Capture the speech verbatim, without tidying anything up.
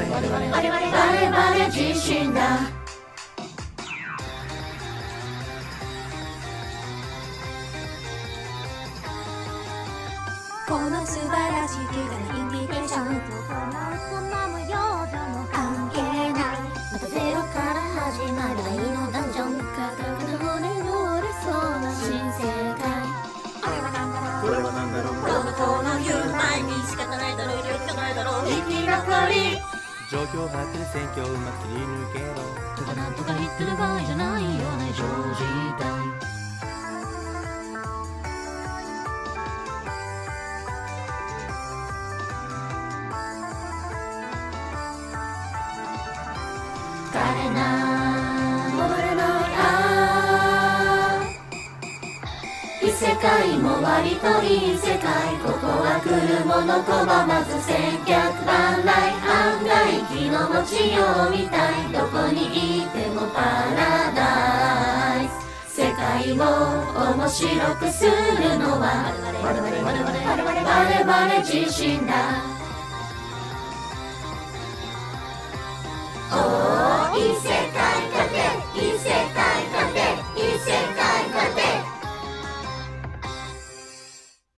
バレバレ自信だ。 この素晴らしきインディケーション、こんな模様とも関係ない。 またゼロから始まる愛のダンジョン、片方で乗れそうな新世界。 あれはなんだろう、 これはなんだろう。 どのこの言う前に仕方ないだろう、仕方ないだろう。生き残り状況を把握で選挙をうまく切り抜けろ。 とかなんとか言ってる場合じゃないよね、常時代。枯れない戻れないああ異世界も割といい世界。ここは来るもの拒まず千客万来。案外気の持ちようみたい。どこにいてもパラダイス。世界を面白くするのはバレバレバレバレバレバレバレ自信だ。